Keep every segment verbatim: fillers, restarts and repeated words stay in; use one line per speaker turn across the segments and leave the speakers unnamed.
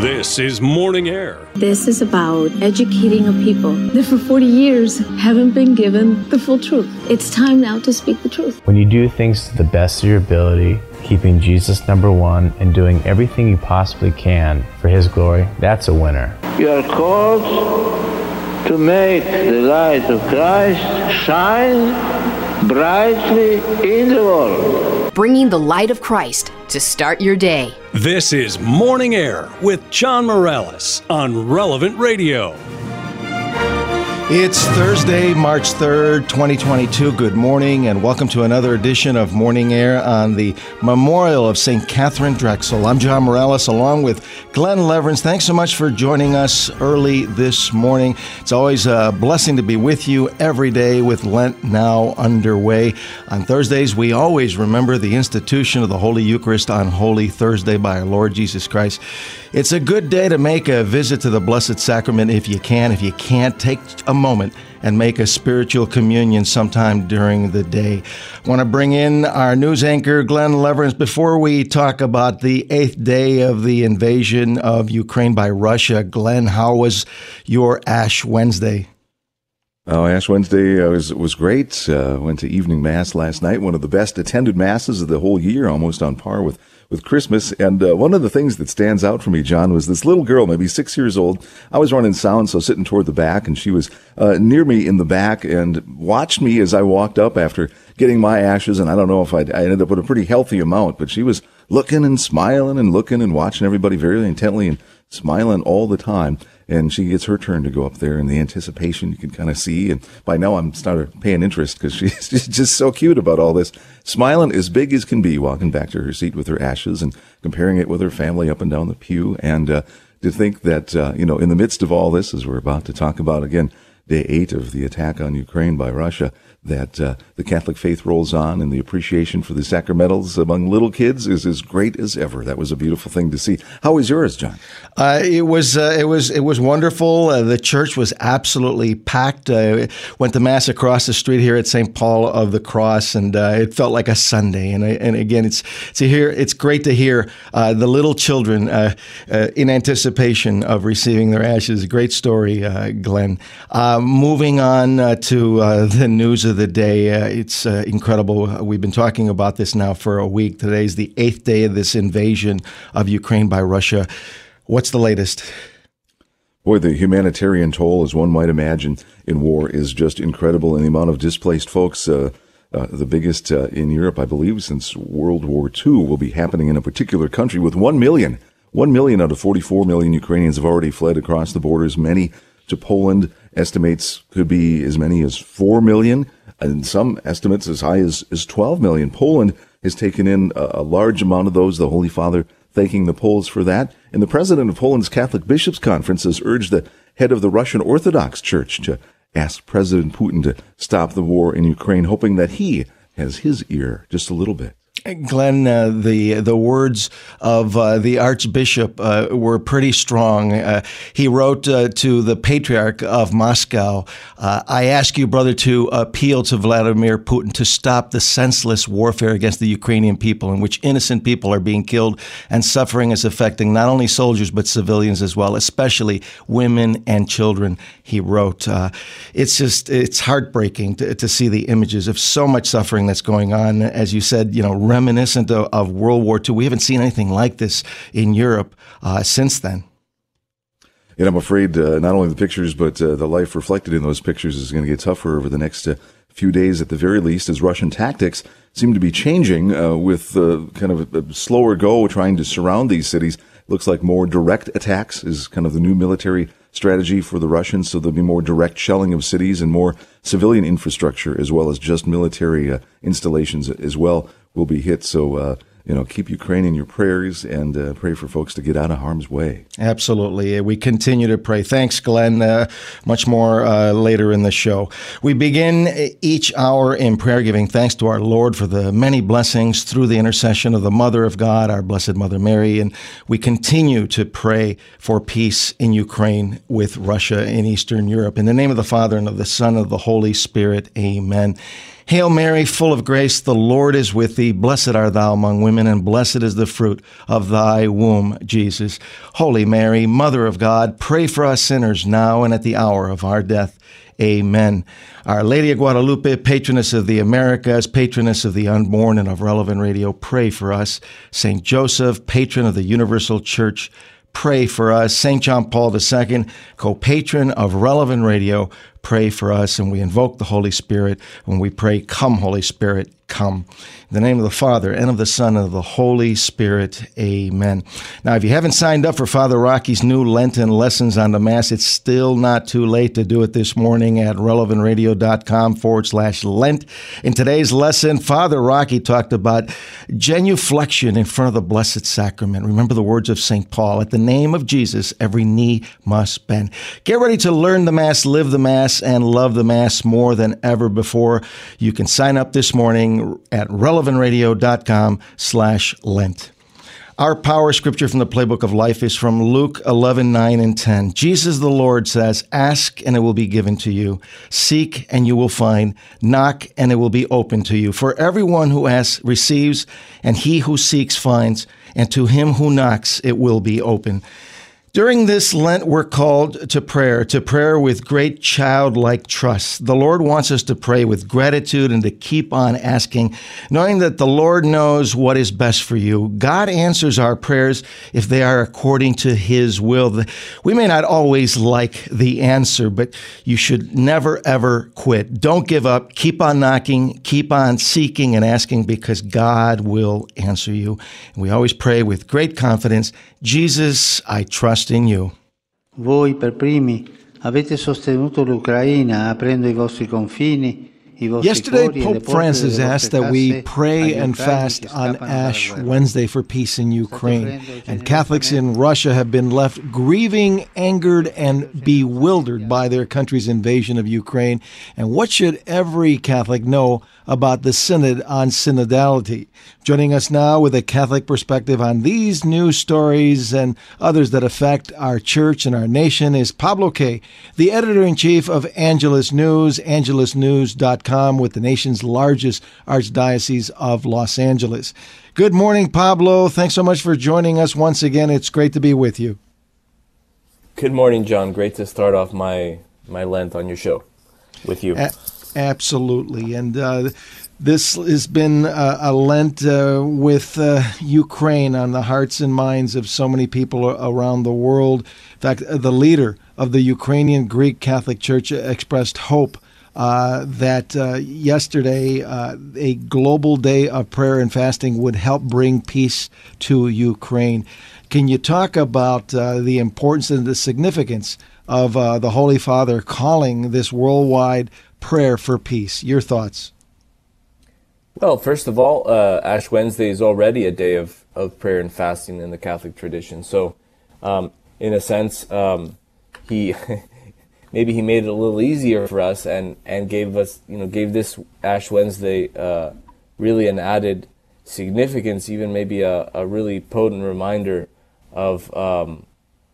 This is Morning Air.
This is about educating a people that for forty years haven't been given the full truth. It's time now to speak the truth.
When you do things to the best of your ability, keeping Jesus number one and doing everything you possibly can for His glory, that's a winner.
You are called to make the light of Christ shine brightly in the world.
Bringing the light of Christ to start your day.
This is Morning Air with John Morales on Relevant Radio.
It's Thursday, March third, twenty twenty-two. Good morning and welcome to another edition of Morning Air on the Memorial of Saint Catherine Drexel. I'm John Morales along with Glenn Leverins. Thanks so much for joining us early this morning. It's always a blessing to be with you every day with Lent now underway. On Thursdays, we always remember the institution of the Holy Eucharist on Holy Thursday by our Lord Jesus Christ. It's a good day to make a visit to the Blessed Sacrament if you can. If you can't, take a moment and make a spiritual communion sometime during the day. I want to bring in our news anchor, Glenn Leverins. Before we talk about the eighth day of the invasion of Ukraine by Russia, Glenn, how was your Ash Wednesday?
Oh, Ash Wednesday uh, was was great. Uh, went to evening mass last night, one of the best attended masses of the whole year, almost on par with with Christmas. And uh, one of the things that stands out for me, John, was this little girl, maybe six years old. I was running sound, so sitting toward the back, and she was uh, near me in the back and watched me as I walked up after getting my ashes. And I don't know if I'd, I ended up with a pretty healthy amount, but she was looking and smiling and looking and watching everybody very intently and smiling all the time. And she gets her turn to go up there, and the anticipation you can kind of see. And by now I'm started paying interest because she's just so cute about all this. Smiling as big as can be, walking back to her seat with her ashes and comparing it with her family up and down the pew. And uh, to think that, uh, you know, in the midst of all this, as we're about to talk about again, day eight of the attack on Ukraine by Russia, that uh, the Catholic faith rolls on and the appreciation for the sacramentals among little kids is as great as ever. That was a beautiful thing to see. How was yours, John?
Uh, it was uh, it was it was wonderful. Uh, the church was absolutely packed. Uh, went to mass across the street here at Saint Paul of the Cross, and uh, it felt like a Sunday. And and again, it's to hear it's great to hear uh, the little children uh, uh, in anticipation of receiving their ashes. Great story, uh, Glenn. Uh, moving on uh, to uh, the news of the day. Uh, it's uh, incredible. We've been talking about this now for a week. Today's the eighth day of this invasion of Ukraine by Russia. What's the latest?
Boy, the humanitarian toll, as one might imagine, in war is just incredible. And the amount of displaced folks, uh, uh, the biggest uh, in Europe, I believe, since World War Two, will be happening in a particular country with one million. One million out of forty-four million Ukrainians have already fled across the borders, many to Poland. Estimates could be as many as four million, and some estimates as high as, as twelve million. Poland has taken in a, a large amount of those, the Holy Father thanking the Poles for that. And the president of Poland's Catholic Bishops' Conference has urged the head of the Russian Orthodox Church to ask President Putin to stop the war in Ukraine, hoping that he has his ear just a little bit.
Glenn, uh, the the words of uh, the Archbishop uh, were pretty strong. Uh, he wrote uh, to the Patriarch of Moscow, uh, I ask you, brother, to appeal to Vladimir Putin to stop the senseless warfare against the Ukrainian people in which innocent people are being killed and suffering is affecting not only soldiers but civilians as well, especially women and children, he wrote. Uh, it's just, it's heartbreaking to, to see the images of so much suffering that's going on. As you said, you know, reminiscent of, of World War Two. We haven't seen anything like this in Europe uh, since then.
And I'm afraid uh, not only the pictures, but uh, the life reflected in those pictures is going to get tougher over the next uh, few days at the very least, as Russian tactics seem to be changing uh, with uh, kind of a, a slower go trying to surround these cities. Looks like more direct attacks is kind of the new military strategy for the Russians, so there'll be more direct shelling of cities and more civilian infrastructure as well as just military uh, installations as well will be hit. So, uh, you know, keep Ukraine in your prayers and uh, pray for folks to get out of harm's way.
Absolutely. We continue to pray. Thanks, Glenn. Uh, much more uh, later in the show. We begin each hour in prayer, giving thanks to our Lord for the many blessings through the intercession of the Mother of God, our Blessed Mother Mary. And we continue to pray for peace in Ukraine with Russia in Eastern Europe. In the name of the Father, and of the Son, and of the Holy Spirit, amen. Hail Mary, full of grace, the Lord is with thee. Blessed art thou among women, and blessed is the fruit of thy womb, Jesus. Holy Mary, Mother of God, pray for us sinners now and at the hour of our death. Amen. Our Lady of Guadalupe, patroness of the Americas, patroness of the unborn and of Relevant Radio, pray for us. Saint Joseph, patron of the Universal Church, pray for us. Saint John Paul the Second, co-patron of Relevant Radio, pray for us. And we invoke the Holy Spirit when we pray, "Come, Holy Spirit, come." In the name of the Father, and of the Son, and of the Holy Spirit. Amen. Now, if you haven't signed up for Father Rocky's new Lenten lessons on the Mass, it's still not too late to do it this morning at relevantradio.com forward slash Lent. In today's lesson, Father Rocky talked about genuflection in front of the Blessed Sacrament. Remember the words of Saint Paul, "At the name of Jesus, every knee must bend." Get ready to learn the Mass, live the Mass, and love the Mass more than ever before. You can sign up this morning at relevantradio.com slash Lent. Our power scripture from the Playbook of Life is from Luke eleven, nine and ten. Jesus the Lord says, "Ask and it will be given to you. Seek and you will find. Knock and it will be open to you. For everyone who asks receives, and he who seeks finds, and to him who knocks it will be open." During this Lent, we're called to prayer, to prayer with great childlike trust. The Lord wants us to pray with gratitude and to keep on asking, knowing that the Lord knows what is best for you. God answers our prayers if they are according to His will. We may not always like the answer, but you should never, ever quit. Don't give up. Keep on knocking. Keep on seeking and asking, because God will answer you. And we always pray with great confidence, "Jesus, I trust in you."
Voi per primi avete sostenuto l'Ucraina aprendo i vostri confini.
Yesterday, Pope Francis asked that we pray and fast on Ash Wednesday for peace in Ukraine. And Catholics in Russia have been left grieving, angered, and bewildered by their country's invasion of Ukraine. And what should every Catholic know about the Synod on synodality? Joining us now with a Catholic perspective on these news stories and others that affect our church and our nation is Pablo Kay, the editor-in-chief of Angelus News, angelus news dot com, with the nation's largest archdiocese of Los Angeles. Good morning, Pablo. Thanks so much for joining us once again. It's great to be with you.
Good morning, John. Great to start off my, my Lent on your show with you.
A- absolutely. And uh, this has been uh, a Lent uh, with uh, Ukraine on the hearts and minds of so many people around the world. In fact, the leader of the Ukrainian Greek Catholic Church expressed hope Uh, that uh, yesterday uh, a global day of prayer and fasting would help bring peace to Ukraine. Can you talk about uh, the importance and the significance of uh, the Holy Father calling this worldwide prayer for peace? Your thoughts?
Well, first of all, uh, Ash Wednesday is already a day of, of prayer and fasting in the Catholic tradition. So, um, in a sense, um, he... maybe he made it a little easier for us and, and gave us, you know, gave this Ash Wednesday uh, really an added significance, even maybe a, a really potent reminder of um,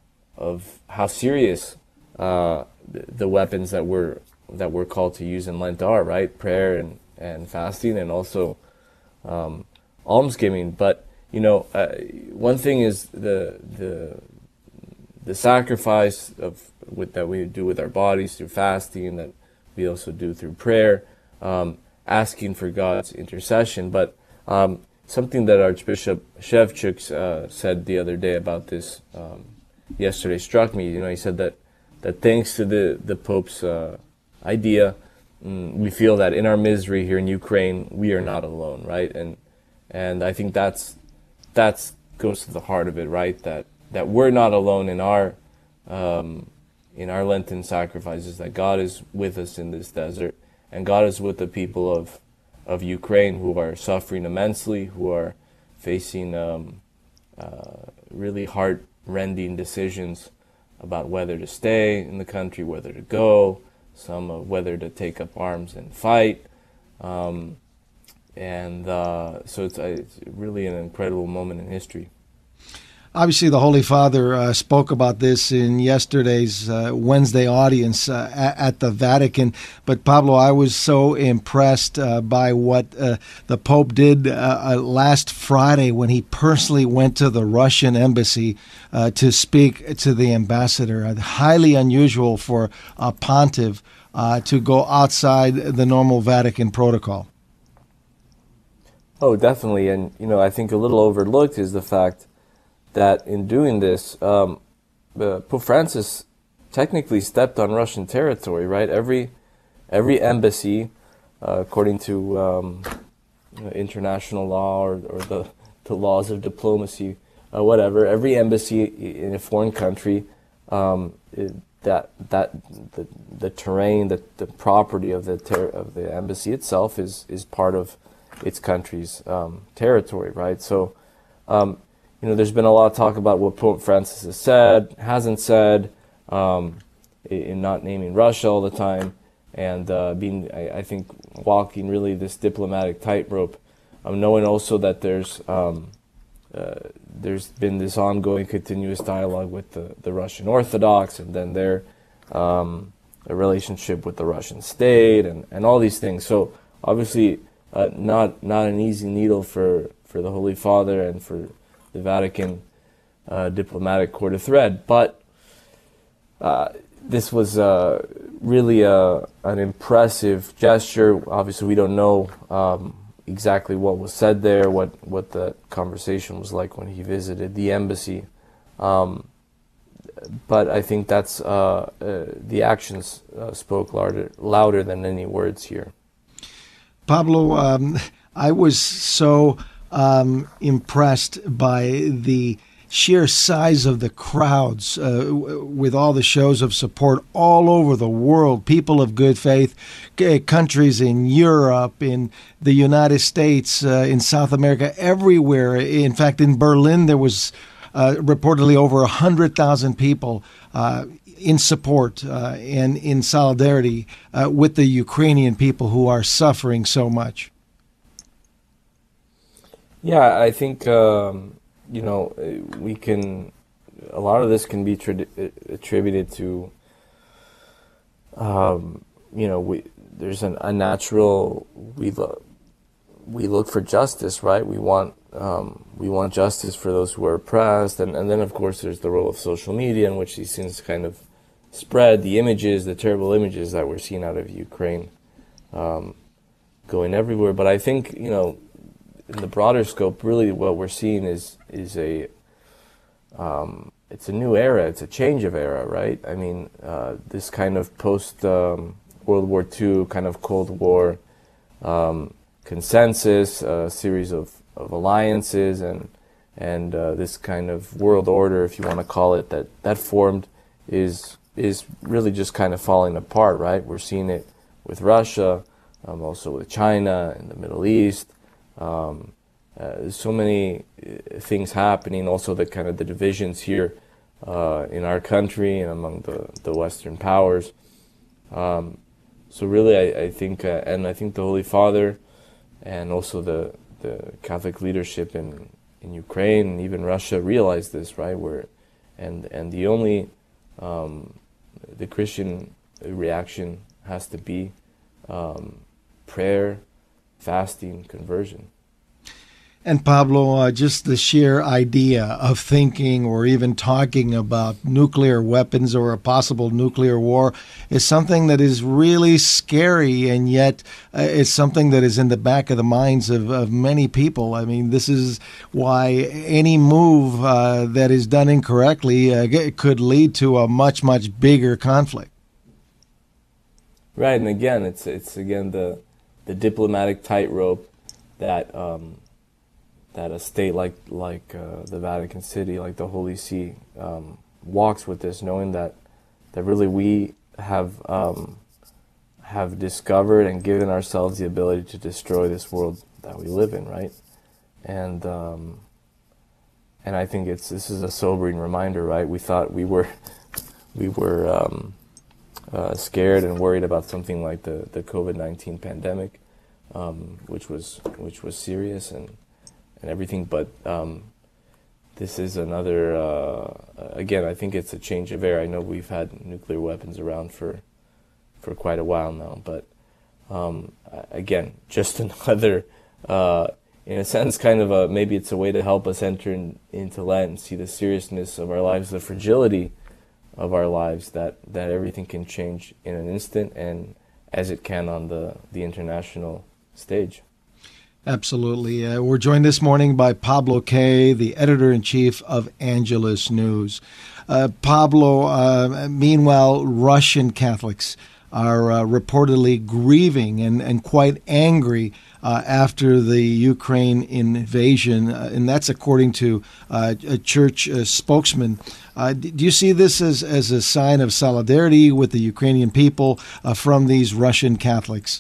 of how serious uh, the, the weapons that we're that we're called to use in Lent are, right? Prayer and, and fasting, and also um, almsgiving. But you know, uh, one thing is the the the sacrifice of with that we do with our bodies through fasting, that we also do through prayer, um, asking for God's intercession. But um, something that Archbishop Shevchuk uh, said the other day about this um, yesterday struck me. You know, he said that that thanks to the the Pope's uh, idea, mm, we feel that in our misery here in Ukraine, we are not alone, right? And and I think that's that's goes to the heart of it, right? That that we're not alone in our um, in our Lenten sacrifices, that God is with us in this desert, and God is with the people of of Ukraine who are suffering immensely, who are facing um, uh, really heart-rending decisions about whether to stay in the country, whether to go, some of whether to take up arms and fight. Um, and uh, so it's, uh, it's really an incredible moment in history.
Obviously, the Holy Father uh, spoke about this in yesterday's uh, Wednesday audience uh, at, at the Vatican. But Pablo, I was so impressed uh, by what uh, the Pope did uh, uh, last Friday when he personally went to the Russian embassy uh, to speak to the ambassador. Uh, highly unusual for a pontiff uh, to go outside the normal Vatican protocol.
Oh, definitely. And, you know, I think a little overlooked is the fact that in doing this, um, uh, Pope Francis technically stepped on Russian territory, right? Every every embassy, uh, according to um, you know, international law or, or the, the laws of diplomacy, uh, whatever, every embassy in a foreign country, um, it, that that the the terrain, the the property of the ter- of the embassy itself is is part of its country's um, territory, right? So. Um, You know, there's been a lot of talk about what Pope Francis has said, hasn't said, um, in not naming Russia all the time, and uh, being, I, I think, walking really this diplomatic tightrope, um, knowing also that there's um, uh, there's been this ongoing, continuous dialogue with the, the Russian Orthodox, and then their um, a relationship with the Russian state, and, and all these things. So obviously, uh, not not an easy needle for, for the Holy Father and for the Vatican uh, diplomatic cord of thread, but uh, this was uh, really a, an impressive gesture. Obviously, we don't know um, exactly what was said there, what what the conversation was like when he visited the embassy, um, but I think that's uh, uh, the actions uh, spoke louder, louder than any words here.
Pablo, um, I was so Um, impressed by the sheer size of the crowds uh, w- with all the shows of support all over the world, people of good faith, c- countries in Europe, in the United States, uh, in South America, everywhere. In fact, in Berlin, there was uh, reportedly over one hundred thousand people uh, in support uh, and in solidarity uh, with the Ukrainian people who are suffering so much.
Yeah, I think, um, you know, we can, a lot of this can be tra- attributed to, um, you know, we there's an unnatural, we look, we look for justice, right? We want, um, we want justice for those who are oppressed. And, and then, of course, there's the role of social media in which these things kind of spread, the images, the terrible images that we're seeing out of Ukraine um, going everywhere. But I think, you know, in the broader scope, really what we're seeing is is a um, it's a new era. It's a change of era, right? I mean, uh, this kind of post um, World War Two kind of Cold War um, consensus, a series of, of alliances, and and uh, this kind of world order, if you want to call it, that that formed is is really just kind of falling apart, right? We're seeing it with Russia, um, also with China in the Middle East. Um, uh, there's so many things happening, also the kind of the divisions here uh, in our country and among the, the Western powers. Um, so really, I, I think, uh, and I think the Holy Father and also the, the Catholic leadership in, in Ukraine and even Russia realize this, right? Where, and, and the only, um, the Christian reaction has to be um, prayer, fasting, conversion.
And Pablo, uh, just the sheer idea of thinking or even talking about nuclear weapons or a possible nuclear war is something that is really scary, and yet uh, it's something that is in the back of the minds of, of many people. I mean, this is why any move uh, that is done incorrectly uh, could lead to a much, much bigger conflict.
Right, and again, it's it's again the the diplomatic tightrope that um, that a state like like uh, the Vatican City, like the Holy See, um, walks with this, knowing that that really we have um, have discovered and given ourselves the ability to destroy this world that we live in, right? And um, and I think it's this is a sobering reminder, right? We thought we were we were. Um, Uh, scared and worried about something like the, the COVID nineteen pandemic, um, which was which was serious and, and everything. But um, this is another, uh, again, I think it's a change of air. I know we've had nuclear weapons around for for quite a while now, but um, again, just another, uh, in a sense, kind of a, maybe it's a way to help us enter in, into Lent and see the seriousness of our lives, the fragility of our lives, that, that everything can change in an instant, and as it can on the, the international stage.
Absolutely. Uh, we're joined this morning by Pablo Kay, the editor-in-chief of Angelus News. Uh, Pablo, uh, meanwhile, Russian Catholics are uh, reportedly grieving and, and quite angry uh, after the Ukraine invasion, uh, and that's according to uh, a church uh, spokesman. Uh, do you see this as, as a sign of solidarity with the Ukrainian people uh, from these Russian Catholics?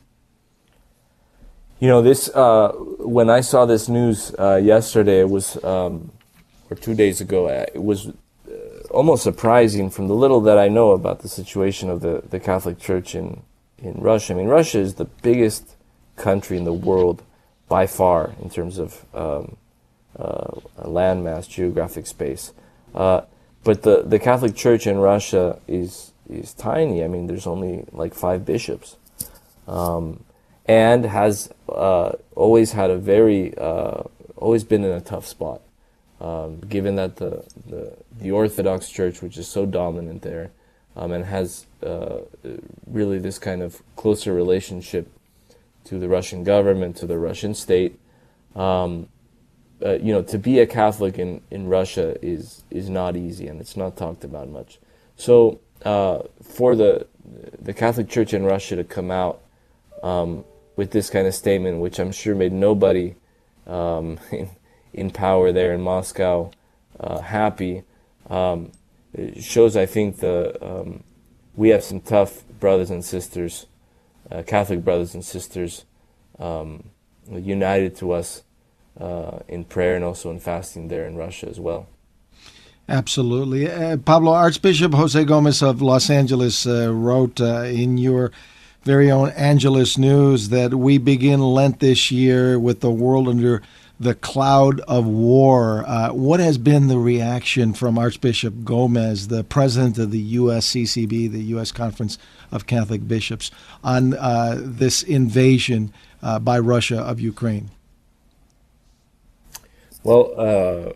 You know, this, uh, when I saw this news uh, yesterday, it was, um, or two days ago, it was uh, almost surprising from the little that I know about the situation of the, the Catholic Church in, in Russia. I mean, Russia is the biggest country in the world by far in terms of um, uh, landmass, geographic space. Uh, but the, the Catholic Church in Russia is, is tiny. I mean, there's only like five bishops. Um, and has uh, always had a very, uh, always been in a tough spot, um, given that the, the the Orthodox Church, which is so dominant there, um, and has uh, really this kind of closer relationship to the Russian government, to the Russian state, um, uh, you know, to be a Catholic in, in Russia is is not easy, and it's not talked about much. So uh, for the the Catholic Church in Russia to come out Um, with this kind of statement, which I'm sure made nobody um, in, in power there in Moscow uh, happy, um, it shows, I think, the um, we have some tough brothers and sisters, uh, Catholic brothers and sisters, um, united to us uh, in prayer and also in fasting there in Russia as well.
Absolutely. Uh, Pablo, Archbishop Jose Gomez of Los Angeles uh, wrote uh, in your very own Angelus News that we begin Lent this year with the world under the cloud of war. Uh, what has been the reaction from Archbishop Gomez, the president of the U S C C B, the U S Conference of Catholic Bishops, on uh, this invasion uh, by Russia of Ukraine?
Well, uh,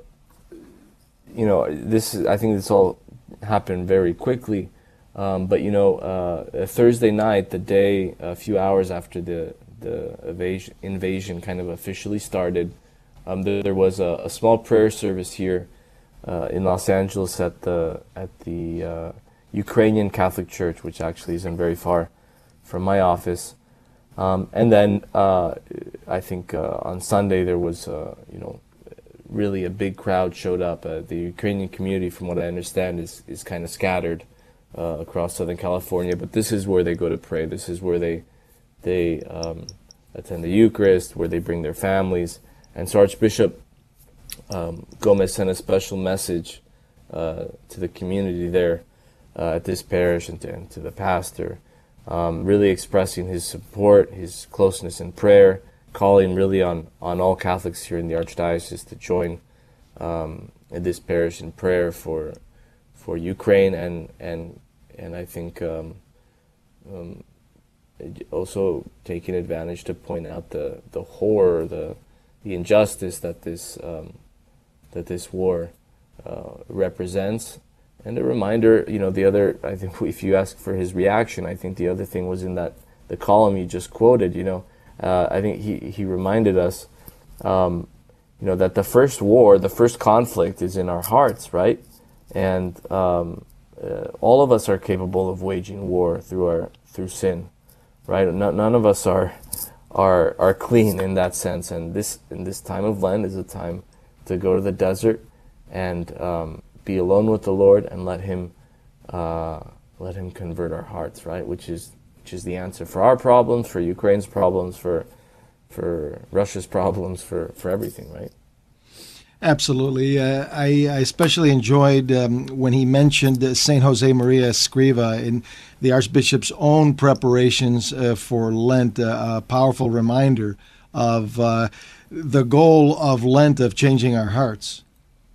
you know, this is, I think this all happened very quickly. Um, but, you know, uh, Thursday night, the day, a few hours after the, the invasion, invasion kind of officially started, um, there, there was a, a small prayer service here uh, in Los Angeles at the, at the uh, Ukrainian Catholic Church, which actually isn't very far from my office. Um, and then uh, I think uh, on Sunday there was, uh, you know, really a big crowd showed up. Uh, the Ukrainian community, from what I understand, is, is kind of scattered Uh, across Southern California, but this is where they go to pray. This is where they they um, attend the Eucharist, where they bring their families. And so Archbishop um, Gomez sent a special message uh, to the community there uh, at this parish and to, and to the pastor, um, really expressing his support, his closeness in prayer, calling really on, on all Catholics here in the Archdiocese to join um, in this parish in prayer for for Ukraine, and and and I think um, um, also taking advantage to point out the, the horror, the the injustice that this um, that this war uh, represents, and a reminder. You know, the other, I think, if you ask for his reaction, I think the other thing was in that the column you just quoted. You know, uh, I think he he reminded us, um, you know, that the first war, the first conflict, is in our hearts, right? And um, uh, all of us are capable of waging war through our through sin, right? No, none of us are are are clean in that sense. And this in this time of Lent is a time to go to the desert and um, be alone with the Lord and let Him uh, let Him convert our hearts, right? Which is which is the answer for our problems, for Ukraine's problems, for for Russia's problems, for for everything, right?
Absolutely. Uh, I, I especially enjoyed um, when he mentioned uh, Saint Jose Maria Escriva in the Archbishop's own preparations uh, for Lent, uh, a powerful reminder of uh, the goal of Lent of changing our hearts.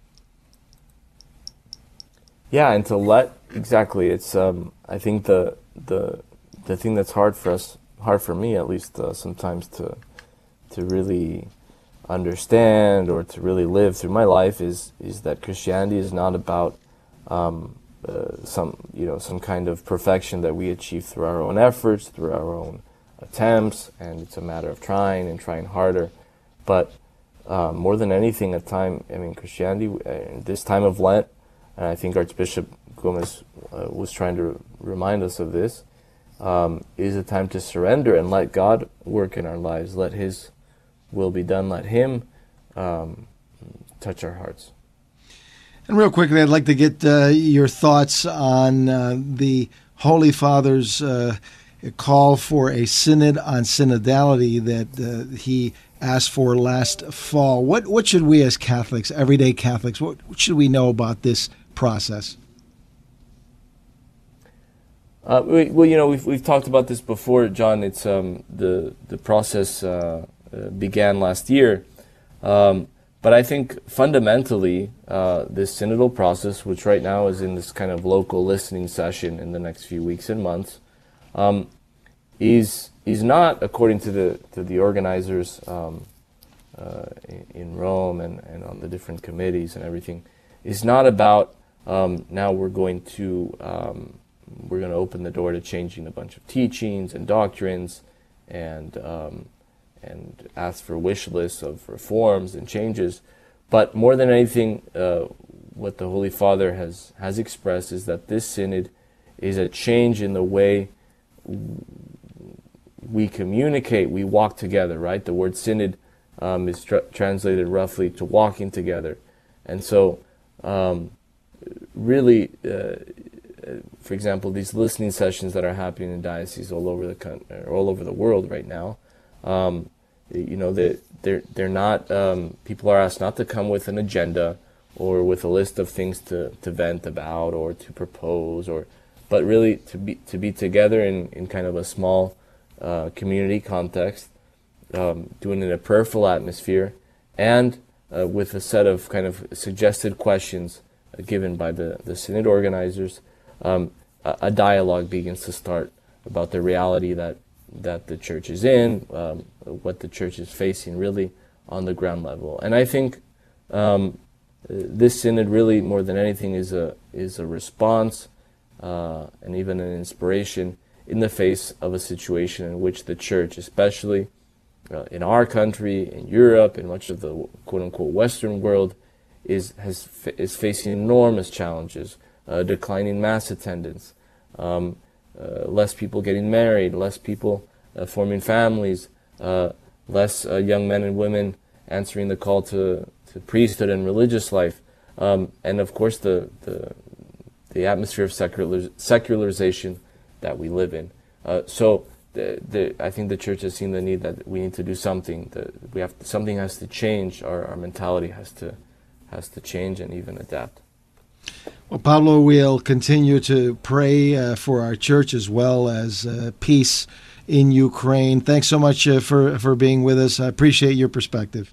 Yeah, and to let exactly. It's um, I think the the the thing that's hard for us, hard for me at least, uh, sometimes to to really understand or to really live through my life is is that Christianity is not about um, uh, some you know some kind of perfection that we achieve through our own efforts, through our own attempts, and it's a matter of trying and trying harder. But uh, more than anything, at time I mean Christianity in this time of Lent, and I think Archbishop Gomez uh, was trying to remind us of this, um, is a time to surrender and let God work in our lives. Let His will be done. Let Him um, touch our hearts.
And real quickly, I'd like to get uh, your thoughts on uh, the Holy Father's uh, call for a synod on synodality that uh, he asked for last fall. What what should we as Catholics, everyday Catholics, what, what should we know about this process?
Uh, we, well, you know, we've we've talked about this before, John. It's um, the the process uh, uh, began last year, um, but I think fundamentally uh, this synodal process, which right now is in this kind of local listening session in the next few weeks and months, um, is is not, according to the to the organizers um, uh, in, in Rome and, and on the different committees and everything, is not about um, now we're going to um, we're going to open the door to changing a bunch of teachings and doctrines and um, and ask for wish lists of reforms and changes. But more than anything, uh, what the Holy Father has, has expressed is that this synod is a change in the way we communicate, we walk together, right? The word synod um, is tra- translated roughly to walking together. And so um, really, uh, for example, these listening sessions that are happening in dioceses all over the country, or all over the world right now, um, you know, they they're they're not. Um, people are asked not to come with an agenda or with a list of things to, to vent about or to propose, or but really to be to be together in, in kind of a small uh, community context, um, doing it in a prayerful atmosphere, and uh, with a set of kind of suggested questions uh, given by the the synod organizers. Um, a, a dialogue begins to start about the reality that, that the church is in, um, what the church is facing really on the ground level. And I think um, this synod really, more than anything, is a is a response uh, and even an inspiration in the face of a situation in which the church, especially uh, in our country, in Europe, in much of the quote-unquote Western world, is has is facing enormous challenges. Uh, declining mass attendance, um, uh, less people getting married, less people uh, forming families, uh, less uh, young men and women answering the call to, to priesthood and religious life, um, and of course the the, the atmosphere of secular, secularization that we live in. Uh, so the, the, I think the Church has seen the need that we need to do something. That we have to, something has to change. Our, our mentality has to has to change and even adapt.
Well, Pablo, we'll continue to pray uh, for our church as well as uh, peace in Ukraine. Thanks so much uh, for, for being with us. I appreciate your perspective.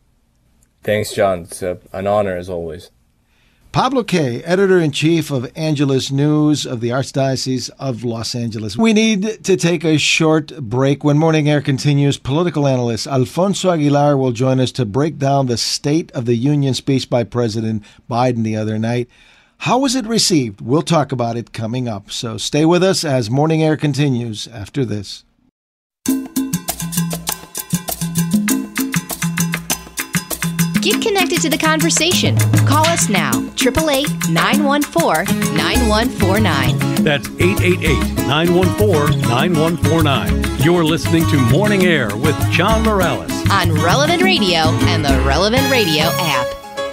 Thanks, John. It's uh, an honor as always.
Pablo Kay, Editor-in-Chief of Angelus News of the Archdiocese of Los Angeles. We need to take a short break. When Morning Air continues, political analyst Alfonso Aguilar will join us to break down the State of the Union speech by President Biden the other night. How was it received? We'll talk about it coming up. So stay with us as Morning Air continues after this.
Get connected to the conversation. Call us now, eight eight eight, nine one four, nine one four nine.
That's eight eight eight, nine one four, nine one four nine. You're listening to Morning Air with John Morales
on Relevant Radio and the Relevant Radio app.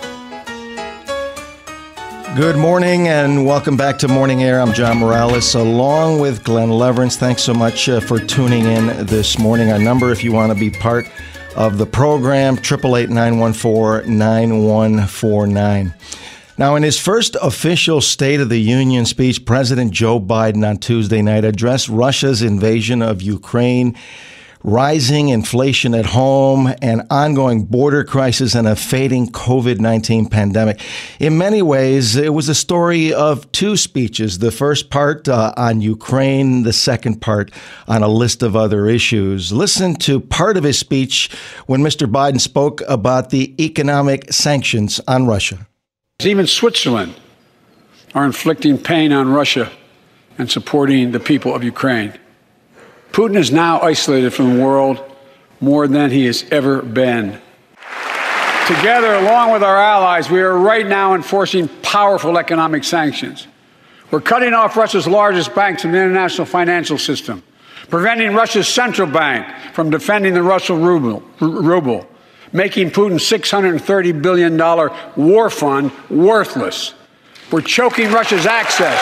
Good morning and welcome back to Morning Air. I'm John Morales along with Glenn Leverance. Thanks so much uh, for tuning in this morning. Our number, if you want to be part of the program, eight eight eight, nine one four, nine one four nine. Now, in his first official State of the Union speech, President Joe Biden on Tuesday night addressed Russia's invasion of Ukraine, rising inflation at home, an ongoing border crisis, and a fading COVID nineteen pandemic. In many ways, it was a story of two speeches. The first part uh, on Ukraine, the second part on a list of other issues. Listen to part of his speech when Mister Biden spoke about the economic sanctions on Russia.
Even Switzerland are inflicting pain on Russia and supporting the people of Ukraine. Putin is now isolated from the world more than he has ever been. Together, along with our allies, we are right now enforcing powerful economic sanctions. We're cutting off Russia's largest banks from the international financial system, preventing Russia's central bank from defending the Russian ruble, ruble making Putin's six hundred thirty billion dollars war fund worthless. We're choking Russia's access.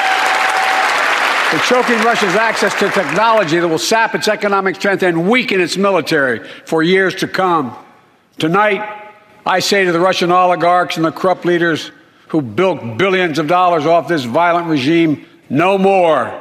We're choking Russia's access to technology that will sap its economic strength and weaken its military for years to come. Tonight, I say to the Russian oligarchs and the corrupt leaders who bilked billions of dollars off this violent regime, no more.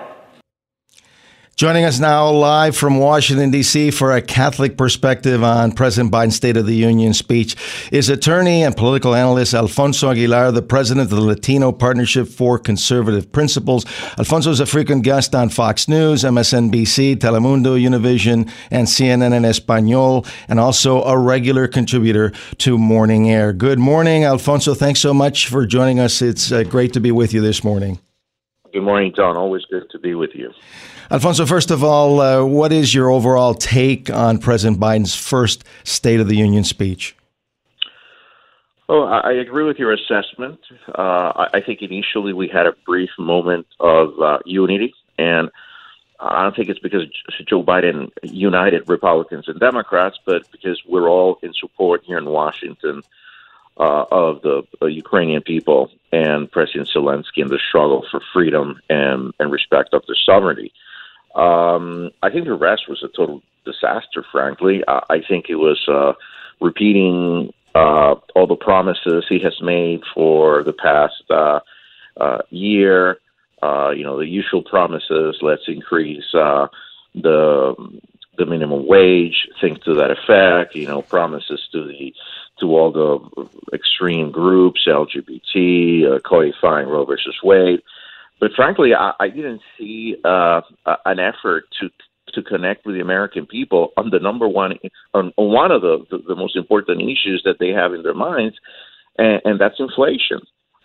Joining us now live from Washington, D C for a Catholic perspective on President Biden's State of the Union speech is attorney and political analyst Alfonso Aguilar, the president of the Latino Partnership for Conservative Principles. Alfonso is a frequent guest on Fox News, M S N B C, Telemundo, Univision, and C N N en Español, and also a regular contributor to Morning Air. Good morning, Alfonso. Thanks so much for joining us. It's uh, great to be with you this morning.
Good morning, John. Always good to be with you.
Alfonso, first of all, uh, what is your overall take on President Biden's first State of the Union speech?
Oh, I agree with your assessment. Uh, I think initially we had a brief moment of uh, unity, and I don't think it's because Joe Biden united Republicans and Democrats, but because we're all in support here in Washington uh, of the uh, Ukrainian people and President Zelensky and the struggle for freedom and, and respect of their sovereignty. Um, I think the rest was a total disaster, frankly. I, I think it was uh, repeating uh, all the promises he has made for the past uh, uh, year. Uh, you know, the usual promises, let's increase uh, the the minimum wage, things to that effect, you know, promises to the to all the extreme groups, L G B T, uh, codifying Roe versus Wade. But frankly, I, I didn't see uh, an effort to to connect with the American people on the number one, on, on one of the, the, the most important issues that they have in their minds, and, and that's inflation.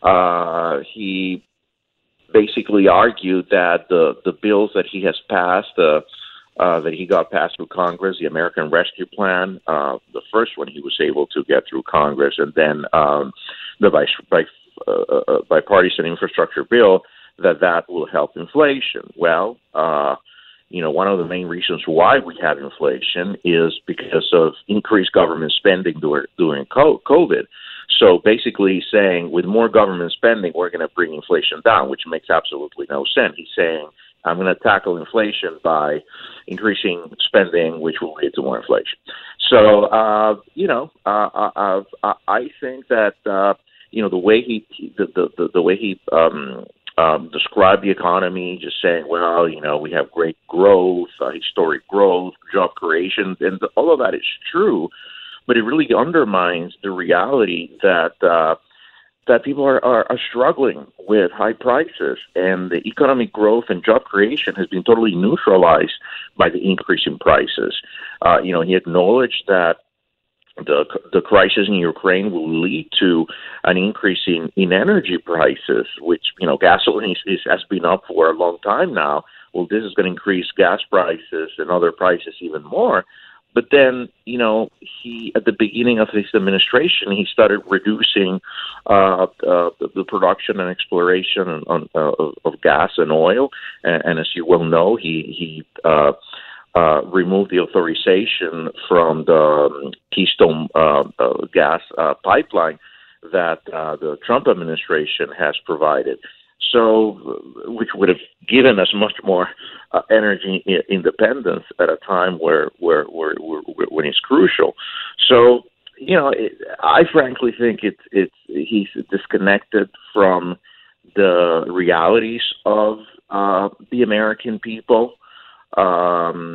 Uh, he basically argued that the, the bills that he has passed, uh, uh, that he got passed through Congress, the American Rescue Plan, uh, the first one he was able to get through Congress, and then um, the by, by, uh, bipartisan infrastructure bill, that that will help inflation. Well, uh, you know, one of the main reasons why we have inflation is because of increased government spending during, during COVID. So basically saying with more government spending, we're going to bring inflation down, which makes absolutely no sense. He's saying, I'm going to tackle inflation by increasing spending, which will lead to more inflation. So, uh, you know, uh, uh, uh, I think that, uh, you know, the way he, the, the, the way he, um, Um, describe the economy, just saying, well, you know, we have great growth, uh, historic growth, job creation, and the, all of that is true, but it really undermines the reality that uh, that people are, are, are struggling with high prices, and the economic growth and job creation has been totally neutralized by the increase in prices. Uh, you know, he acknowledged that The, the crisis in Ukraine will lead to an increase in, in energy prices, which, you know, gasoline is, is, has been up for a long time now. Well, this is going to increase gas prices and other prices even more. But then, you know, he, at the beginning of his administration, he started reducing uh, uh, the, the production and exploration on, uh, of, of gas and oil. And, and as you well know, he, he, uh, Uh, removed the authorization from the um, Keystone uh, uh, gas uh, pipeline that uh, the Trump administration has provided. So, which would have given us much more uh, energy I- independence at a time where, where, where, where, where when it's crucial. So, you know, it, I frankly think it's it's he's disconnected from the realities of uh, the American people. Um,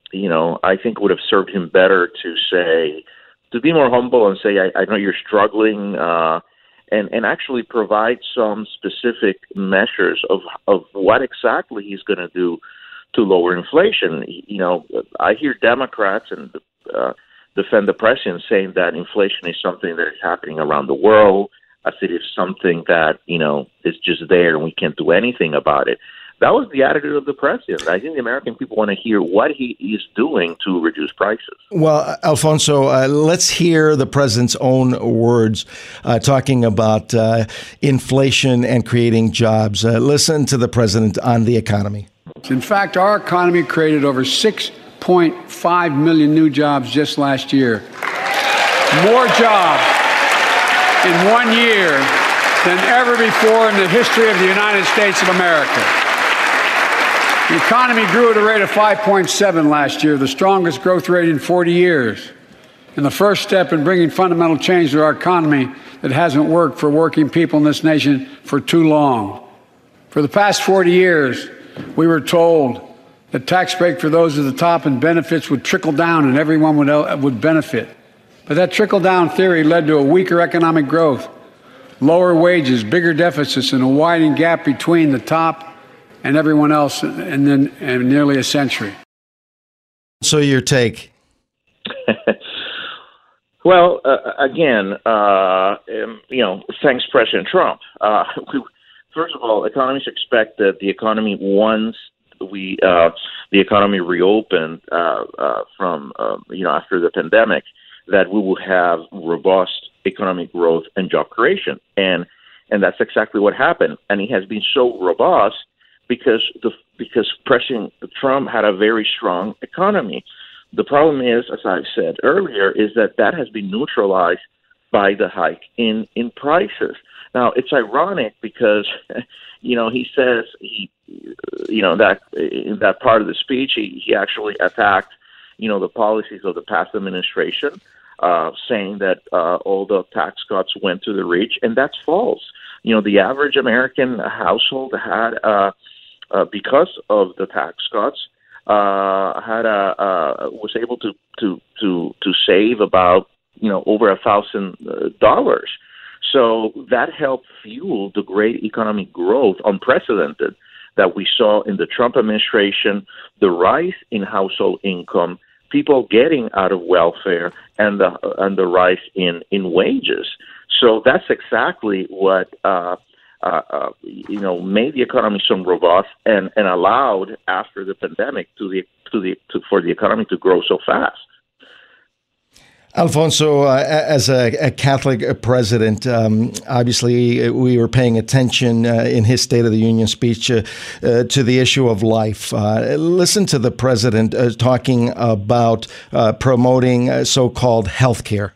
you know, I think it would have served him better to say, to be more humble and say, I, I know you're struggling, uh, and, and actually provide some specific measures of, of what exactly he's going to do to lower inflation. You know, I hear Democrats and uh, defend the president saying that inflation is something that is happening around the world, as it is something that, you know, is just there and we can't do anything about it. That was the attitude of the president. I think the American people want to hear what he is doing to reduce prices.
Well, Alfonso, uh, let's hear the president's own words uh, talking about uh, inflation and creating jobs. Uh, listen to the president on the economy.
In fact, our economy created over six point five million new jobs just last year. More jobs in one year than ever before in the history of the United States of America. The economy grew at a rate of five point seven last year, the strongest growth rate in forty years. And the first step in bringing fundamental change to our economy that hasn't worked for working people in this nation for too long. For the past forty years, we were told that tax break for those at the top and benefits would trickle down and everyone would, would benefit. But that trickle-down theory led to a weaker economic growth, lower wages, bigger deficits, and a widening gap between the top and everyone else in, in, in nearly a century.
So your take?
Well, uh, again, uh, um, you know, thanks President Trump. Uh, we, first of all, economists expect that the economy, once we uh, the economy reopened uh, uh, from uh, you know after the pandemic, that we will have robust economic growth and job creation, and and that's exactly what happened. And it has been so robust because the because President Trump had a very strong economy. The problem is, as I said earlier, is that that has been neutralized by the hike in, in prices. Now, it's ironic because, you know, he says he, you know, that in that part of the speech, he, he actually attacked, you know, the policies of the past administration, uh, saying that uh, all the tax cuts went to the rich, and that's false. You know, the average American household had, uh, uh, because of the tax cuts, Uh, had a uh, was able to to to to save about you know over a thousand dollars, so that helped fuel the great economic growth, unprecedented, that we saw in the Trump administration. The rise in household income, people getting out of welfare, and the and the rise in in wages. So that's exactly what. Uh, Uh, uh, you know, made the economy so robust and, and allowed after the pandemic to the to the to, for the economy to grow so fast.
Alfonso, uh, as a, a Catholic president, um, obviously we were paying attention uh, in his State of the Union speech uh, uh, to the issue of life. Uh, listen to the president uh, talking about uh, promoting uh, so-called health care.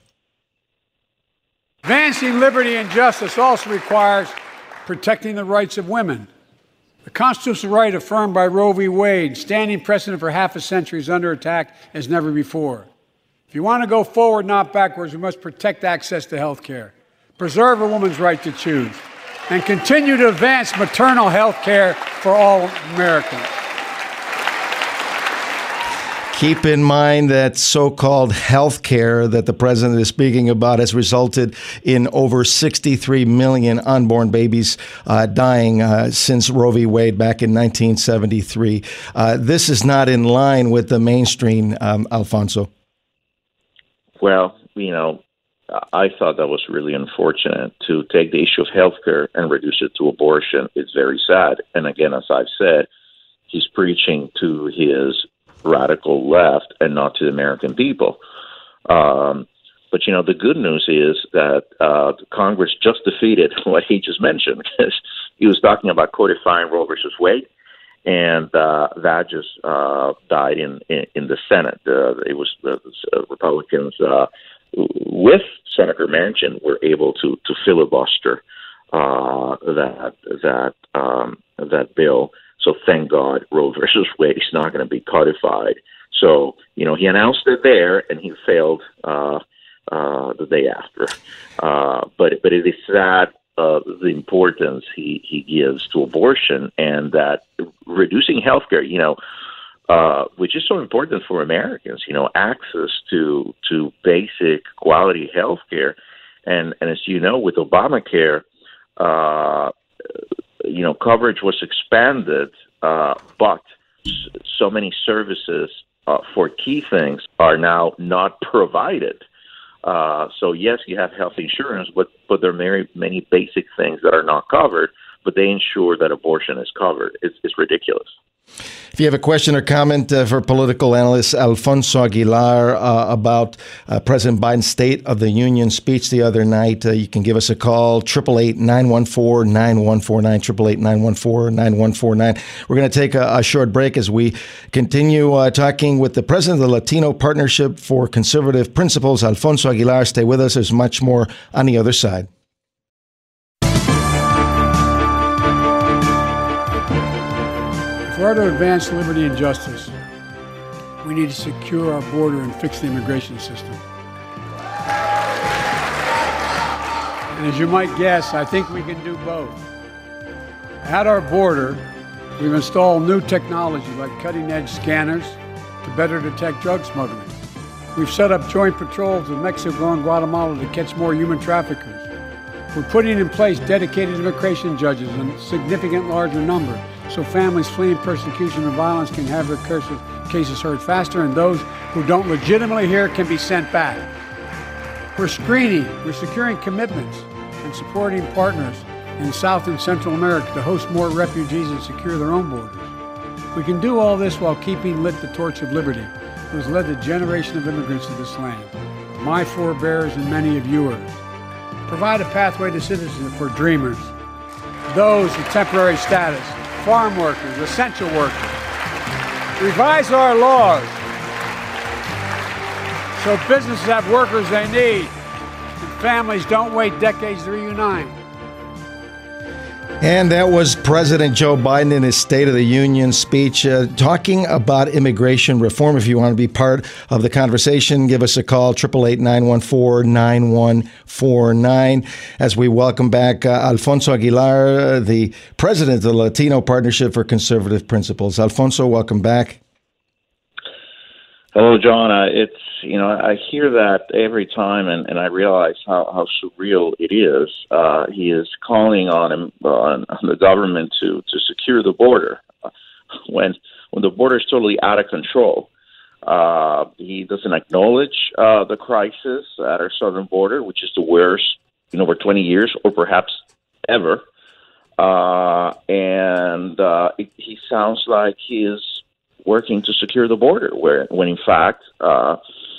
Advancing liberty and justice also requires protecting the rights of women. The constitutional right affirmed by Roe v. Wade, standing precedent for half a century, is under attack as never before. If you want to go forward, not backwards, we must protect access to health care, preserve a woman's right to choose, and continue to advance maternal health care for all Americans.
Keep in mind that so-called health care that the president is speaking about has resulted in over sixty-three million unborn babies uh, dying uh, since Roe v. Wade back in nineteen seventy-three. Uh, this is not in line with the mainstream, um, Alfonso.
Well, you know, I thought that was really unfortunate to take the issue of health care and reduce it to abortion. It's very sad. And again, as I've said, he's preaching to his radical left and not to the American people. Um, but, you know, the good news is that uh, Congress just defeated what he just mentioned, because he was talking about codifying Roe versus Wade, and uh, that just uh, died in, in, in the Senate. Uh, it was the uh, Republicans uh, with Senator Manchin were able to, to filibuster uh, that, that, um, that bill. So thank God Roe versus Wade is not going to be codified. So, you know, he announced it there and he failed uh, uh, the day after. Uh, but but it is sad uh, the importance he, he gives to abortion, and that reducing healthcare, you know, uh, which is so important for Americans, you know, access to to basic quality health care. And, and as you know, with Obamacare, uh, you know, coverage was expanded, uh, but so many services uh, for key things are now not provided. Uh, so, yes, you have health insurance, but, but there are very many basic things that are not covered, but they ensure that abortion is covered. It's, it's ridiculous.
If you have a question or comment uh, for political analyst Alfonso Aguilar uh, about uh, President Biden's State of the Union speech the other night, uh, you can give us a call, eight eight eight, nine one four, nine one four nine, eight eight eight, nine one four, nine one four nine. We're going to take a, a short break as we continue uh, talking with the president of the Latino Partnership for Conservative Principles, Alfonso Aguilar. Stay with us. There's much more on the other side.
If we're to advance liberty and justice, we need to secure our border and fix the immigration system. And as you might guess, I think we can do both. At our border, we've installed new technology like cutting-edge scanners to better detect drug smuggling. We've set up joint patrols with Mexico and Guatemala to catch more human traffickers. We're putting in place dedicated immigration judges in a significant larger number, so families fleeing persecution and violence can have their cases heard faster, and those who don't legitimately hear can be sent back. We're screening, we're securing commitments, and supporting partners in South and Central America to host more refugees and secure their own borders. We can do all this while keeping lit the torch of liberty that has led a generation of immigrants to this land, my forebears and many of yours. Provide a pathway to citizenship for dreamers, those with temporary status, farm workers, essential workers. Revise our laws so businesses have workers they need and families don't wait decades to reunite.
And that was President Joe Biden in his State of the Union speech, uh, talking about immigration reform. If you want to be part of the conversation, give us a call, eight eight eight, nine one four, nine one four nine. As we welcome back uh, Alfonso Aguilar, uh, the president of the Latino Partnership for Conservative Principles. Alfonso, welcome back.
Hello, John. Uh, it's, you know, I hear that every time, and, and I realize how, how surreal it is. Uh, he is calling on him, on, on the government to, to secure the border when when the border is totally out of control. Uh, he doesn't acknowledge uh, the crisis at our southern border, which is the worst in over twenty years, or perhaps ever. Uh, and uh, it, he sounds like he is working to secure the border, where when in fact uh,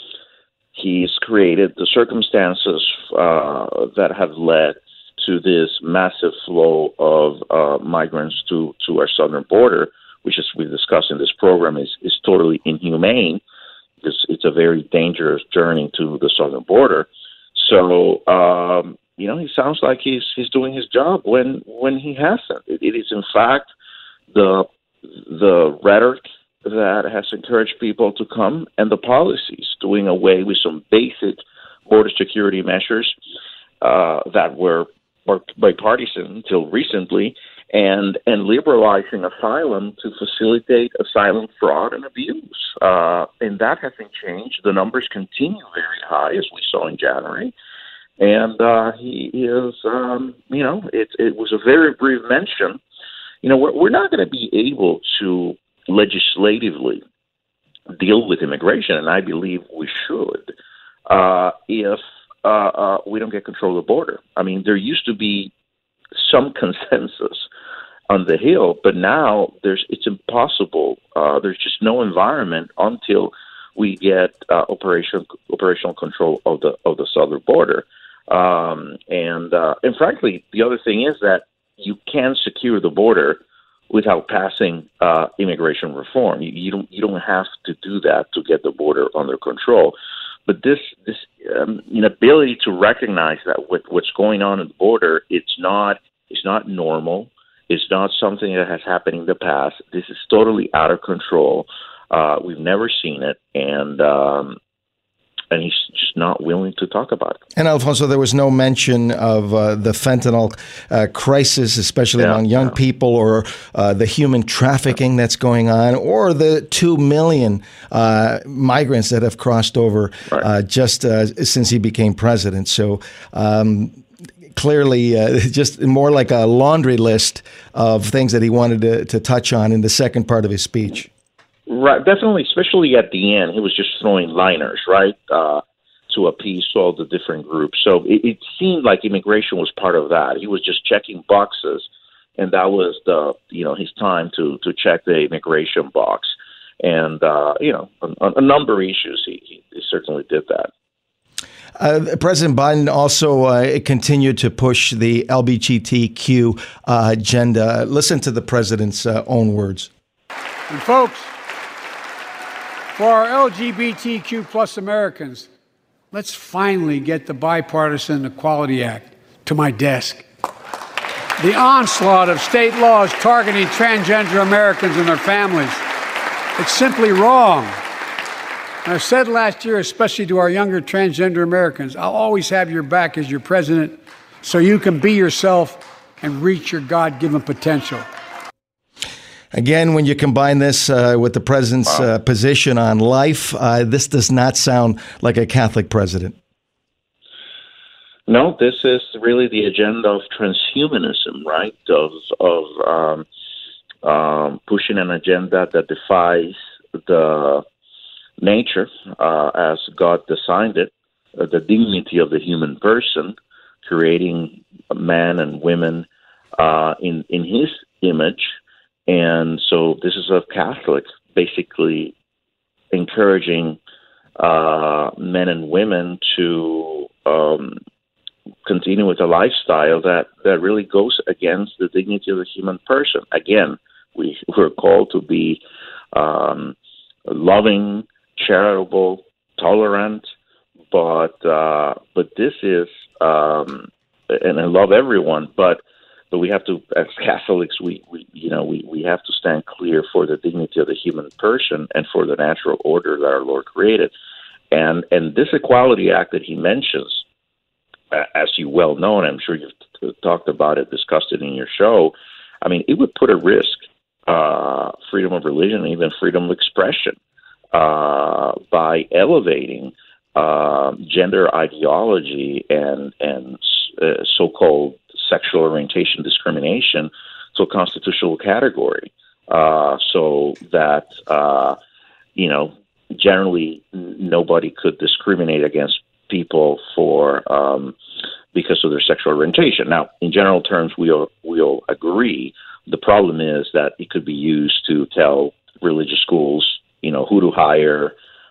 he's created the circumstances uh, that have led to this massive flow of uh, migrants to, to our southern border, which, as we discussed in this program, is, is totally inhumane because it's a very dangerous journey to the southern border. So, um, you know, he sounds like he's he's doing his job when when he hasn't. It, it is, in fact, the the rhetoric that has encouraged people to come, and the policies doing away with some basic border security measures uh, that were bipartisan until recently, and and liberalizing asylum to facilitate asylum fraud and abuse. Uh, and that hasn't changed. The numbers continue very high, as we saw in January. And uh, he is, um, you know, it, it was a very brief mention. You know, we're, we're not going to be able to legislatively deal with immigration, and I believe we should, uh, if uh, uh, we don't get control of the border. I mean, there used to be some consensus on the Hill, but now there's it's impossible. Uh, there's just no environment until we get uh, operational operational control of the of the southern border. Um, and uh, and frankly, the other thing is that you can secure the border without passing uh, immigration reform. You, you don't you don't have to do that to get the border under control. But this this um, inability to recognize that with what's going on at the border, it's not it's not normal. It's not something that has happened in the past. This is totally out of control. Uh, we've never seen it, and um, and he's just not willing to talk about it.
And Alfonso, there was no mention of uh, the fentanyl uh, crisis, especially yeah, among young yeah. people, or uh, the human trafficking that's going on, or the two million uh, migrants that have crossed over right. uh, just uh, since he became president. So um, clearly, uh, just more like a laundry list of things that he wanted to, to touch on in the second part of his speech.
Right, definitely, especially at the end, he was just throwing liners, right, uh, to appease all the different groups. So it, it seemed like immigration was part of that. He was just checking boxes, and that was the, you know, his time to, to check the immigration box. And, uh, you know, a, a number of issues, he, he, he certainly did that.
Uh, President Biden also uh, continued to push the L G B T Q uh, agenda. Listen to the president's uh, own words.
And folks, for our L G B T Q plus Americans, let's finally get the Bipartisan Equality Act to my desk. The onslaught of state laws targeting transgender Americans and their families, it's simply wrong. And I said last year, especially to our younger transgender Americans, I'll always have your back as your president so you can be yourself and reach your God-given potential.
Again, when you combine this uh, with the president's uh, position on life, uh, this does not sound like a Catholic president.
No, this is really the agenda of transhumanism, right? Of of um, um, pushing an agenda that defies the nature uh, as God designed it, uh, the dignity of the human person, creating men and women uh, in in His image. And so this is a Catholic basically encouraging uh, men and women to um, continue with a lifestyle that, that really goes against the dignity of the human person. Again, we, we're called to be um, loving, charitable, tolerant, but uh, but this is, um, and I love everyone, but But we have to, as Catholics, we, we you know, we, we have to stand clear for the dignity of the human person and for the natural order that our Lord created. And and this Equality Act that he mentions, uh, as you well know, and I'm sure you've t- talked about it, discussed it in your show, I mean, it would put at risk uh, freedom of religion and even freedom of expression uh, by elevating uh, gender ideology and, and uh, so-called sexual orientation discrimination to a constitutional category, uh, so that, uh, you know, generally n- nobody could discriminate against people for um, because of their sexual orientation. Now, in general terms, we'll, we'll agree. The problem is that it could be used to tell religious schools, you know, who to hire,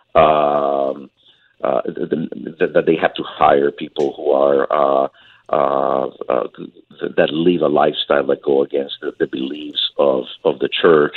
um, uh, the, the, that they have to hire people who are uh, Uh, uh, that live a lifestyle that go against the, the beliefs of, of the church,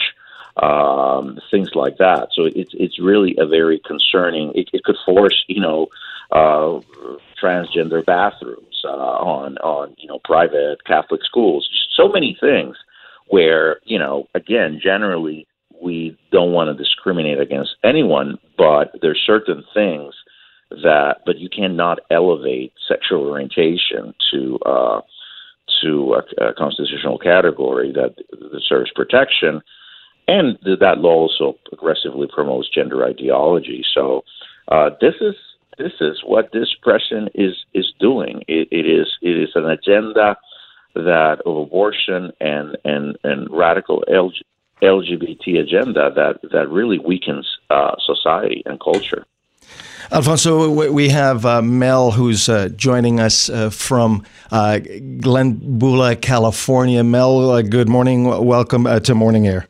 um, things like that. So it's it's really a very concerning. It, it could force you know uh, transgender bathrooms uh, on on you know private Catholic schools. So many things where you know again generally we don't want to discriminate against anyone, but there's certain things that, but you cannot elevate sexual orientation to uh, to a, a constitutional category that deserves protection, and that law also aggressively promotes gender ideology. So uh, this is this is what this president is is doing. It, it is it is an agenda that of abortion and and and radical L G B T agenda that that really weakens uh, society and culture.
Alfonso, we have uh, Mel, who's uh, joining us uh, from uh, Glen Beulah, California. Mel, uh, good morning. Welcome uh, to Morning Air.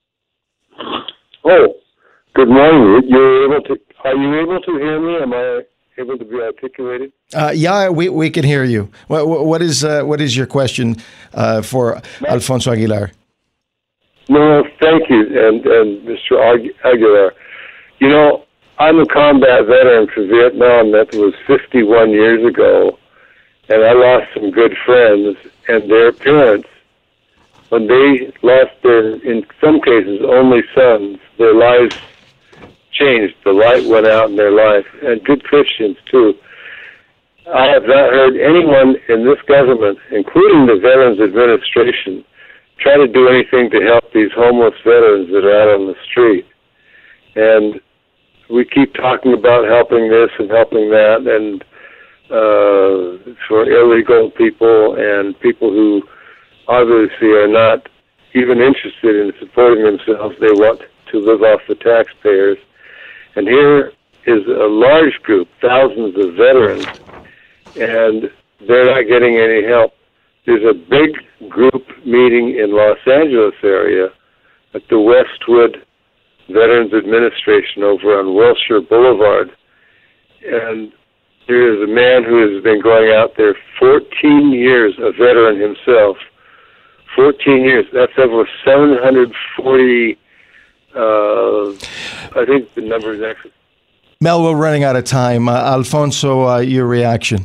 Oh, good morning. You're able to? Are you able to hear me? Am I able to be articulated?
Uh, yeah, we we can hear you. What, what is uh, what is your question uh, for Alfonso Aguilar?
No, thank you, and and Mister Aguilar. You know, I'm a combat veteran for Vietnam. That was fifty-one years ago, and I lost some good friends, and their parents, when they lost their, in some cases, only sons, their lives changed. The light went out in their life, and good Christians, too. I have not heard anyone in this government, including the Veterans Administration, try to do anything to help these homeless veterans that are out on the street. And we keep talking about helping this and helping that, and uh, for illegal people and people who obviously are not even interested in supporting themselves. They want to live off the taxpayers. And here is a large group, thousands of veterans, and they're not getting any help. There's a big group meeting in Los Angeles area at the Westwood Veterans Administration over on Wilshire Boulevard. And there is a man who has been going out there fourteen years, a veteran himself. fourteen years. That's over seven hundred forty, uh, I think the number is actually.
Mel, we're running out of time. Uh, Alfonso, uh, your reaction.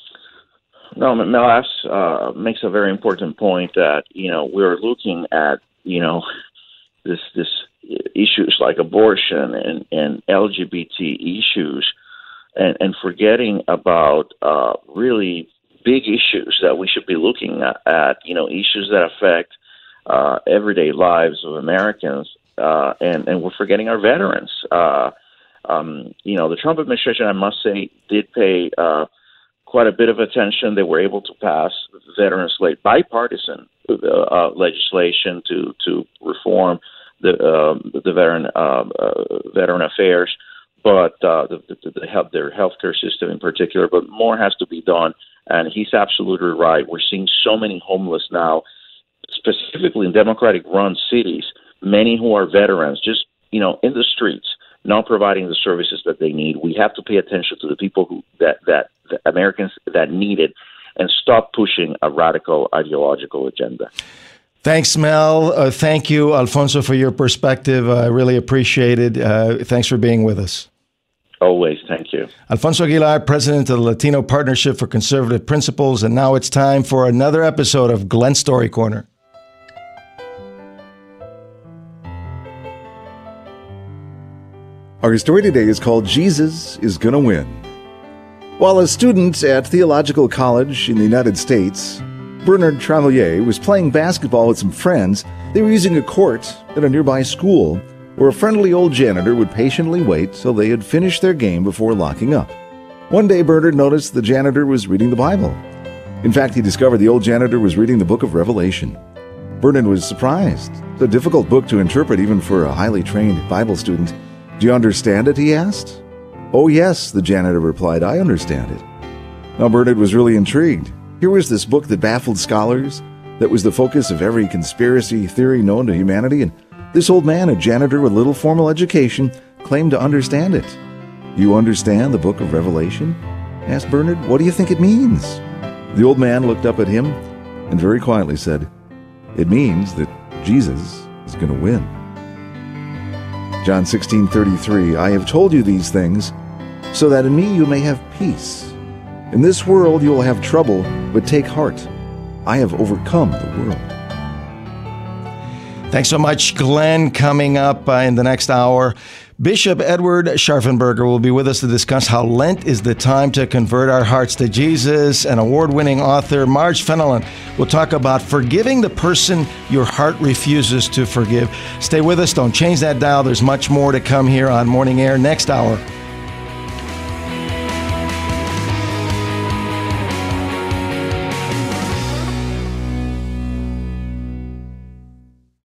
No, Mel asks, uh, makes a very important point that, you know, we're looking at, you know, this this issues like abortion and, and L G B T issues and, and forgetting about uh, really big issues that we should be looking at, at you know, issues that affect uh, everyday lives of Americans, uh, and, and we're forgetting our veterans. Uh, um, you know, the Trump administration, I must say, did pay uh, quite a bit of attention. They were able to pass veterans-led bipartisan uh, legislation to, to reform the uh, the veteran uh, uh, veteran affairs, but uh, the, the, the health, their healthcare system in particular. But more has to be done, and he's absolutely right. We're seeing so many homeless now, specifically in Democratic-run cities. Many who are veterans, just you know, in the streets, not providing the services that they need. We have to pay attention to the people who that that the Americans that need it, and stop pushing a radical ideological agenda.
Thanks, Mel. Uh, thank you, Alfonso, for your perspective. I really appreciate it. Uh, thanks for being with us.
Always. Thank you.
Alfonso Aguilar, president of the Latino Partnership for Conservative Principles. And now it's time for another episode of Glenn Story Corner.
Our story today is called Jesus is Gonna Win. While a student at Theological College in the United States, Bernard Travalier was playing basketball with some friends. They were using a court at a nearby school where a friendly old janitor would patiently wait till they had finished their game before locking up. One day, Bernard noticed the janitor was reading the Bible. In fact, he discovered the old janitor was reading the book of Revelation. Bernard was surprised. It's a difficult book to interpret even for a highly trained Bible student. Do you understand it? He asked. Oh, yes, the janitor replied. I understand it. Now, Bernard was really intrigued. Here was this book that baffled scholars, that was the focus of every conspiracy theory known to humanity, and this old man, a janitor with little formal education, claimed to understand it. You understand the book of Revelation? Asked Bernard. What do you think it means? The old man looked up at him and very quietly said, It means that Jesus is going to win. John sixteen thirty-three, I have told you these things so that in me you may have peace. In this world you will have trouble, but take heart. I have overcome the world.
Thanks so much, Glenn. Coming up uh, in the next hour, Bishop Edward Scharfenberger will be with us to discuss how Lent is the time to convert our hearts to Jesus. And award-winning author Marge Fenelon will talk about forgiving the person your heart refuses to forgive. Stay with us. Don't change that dial. There's much more to come here on Morning Air next hour.